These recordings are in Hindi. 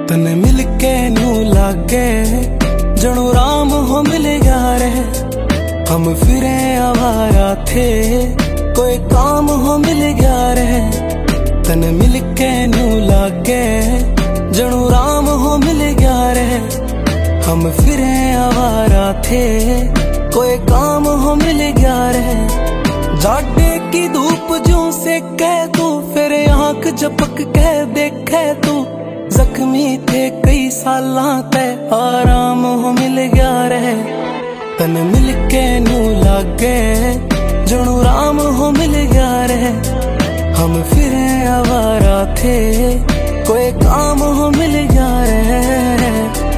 तने मिल के नू लागे जणू राम हो मिल गया रे। हम फिरे आवारा थे कोई काम हो मिल गया रे। तने मिल के नू लागे जणू राम हो मिल गया रे। हम फिरे आवारा थे कोई काम हो मिल गया रे। जाडे की धूप जो से कह तू फिर आंख झपक के देखे तू। जख्मी थे कई सालां ते आराम हो मिल गया रे। तने मिल के नू लागे जणू राम हो मिल गया रे। हम फिरे आवारा थे कोई काम हो मिल गया रे।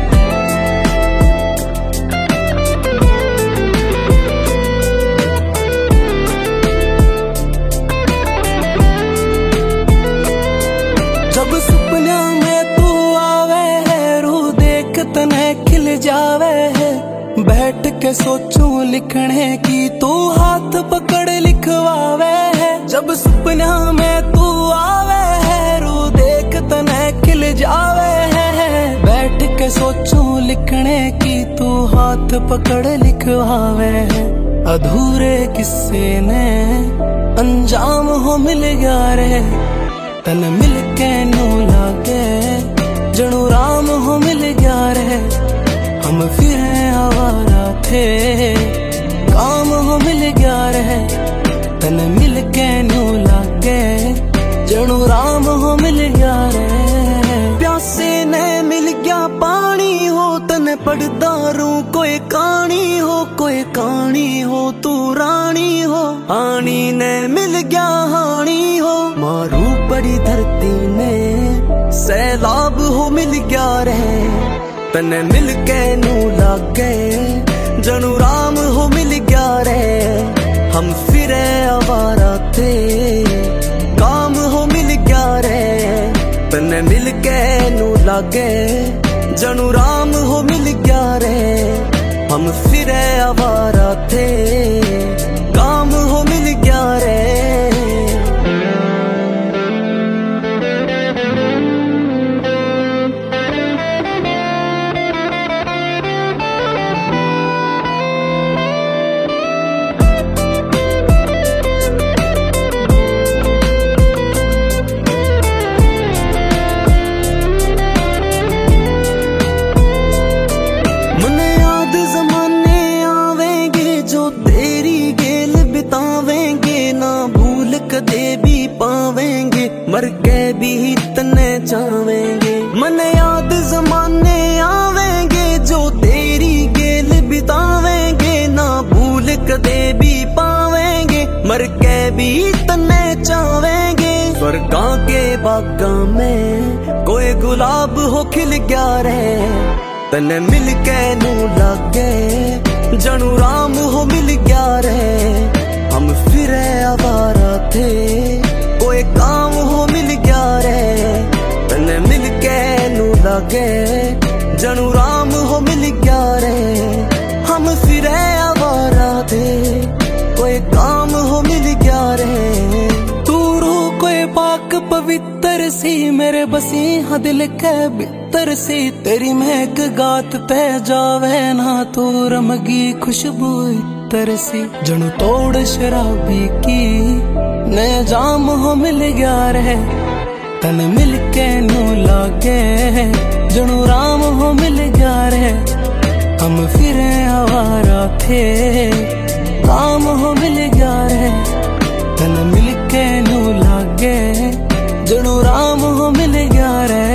जब सपना में तू आवे है रू देख तने खिल जावे है। बैठ के सोचूं लिखने की तू हाथ पकड़ लिखवावे है। जब सपना में तू आवे है रू देख तने खिल जावे है। बैठ के सोचूं लिखने की तू हाथ पकड़ लिखवावे है। अधूरे किस्से ने अंजाम हो मिल गया रे। तने मिल के नू लागे जणू राम हो मिल गया रे। हम फिरे आवारा थे काम हो मिल गया रे। तने मिल के नू लागे जणू राम हो मिल गया रे। प्यासे ने मिल गया पानी हो तने पढ़दारू कोई कहानी हो। कोई कहानी हो तू रानी हो। आनी ने मिल गया हानी हो। मारू बड़ी धरती में सैलाब हो मिल गया रे। तने मिल के नू लागे जणू राम हो मिल गया रे। हम फिरे आवारा थे काम हो मिल गया रे। तने मिल के नू लागे जणू राम हो मिल गया रे। हम फिरे आवारा थे काम हो मिल गया रे। कदे भी पावेंगे मर के भी तने चावेंगे। मन याद जमाने आवेंगे जो तेरी गेल बितावेंगे। ना भूल कदे भी पावेंगे मर के भी तने चावेंगे। स्वर्गां के बागां में कोई गुलाब हो खिल गया रे। तने मिल के नू लागे जणू राम हो मिल गया रे। हम फिरे आवारा थे कोई काम हो मिल गया रे। तने मिल के नू लागे जणू राम हो मिल गया रे। हम फिरे आवारा थे कोई काम हो मिल गया रे। तू रूह कोई पाक पवित्र सी मेरे बसी हाँ दिल के बितर सी। तेरी महक गात ते जावे ना तू रमगी खुशबू तरसी। जणू तोड़ शराबी की नया जाम हो मिल गया रे। तने मिल के नू लागे जणू राम हो मिल गया रे। हम फिरे आवारा थे काम हो मिल गया रे। तने मिल के नू लागे जणू राम हो मिल गया रे।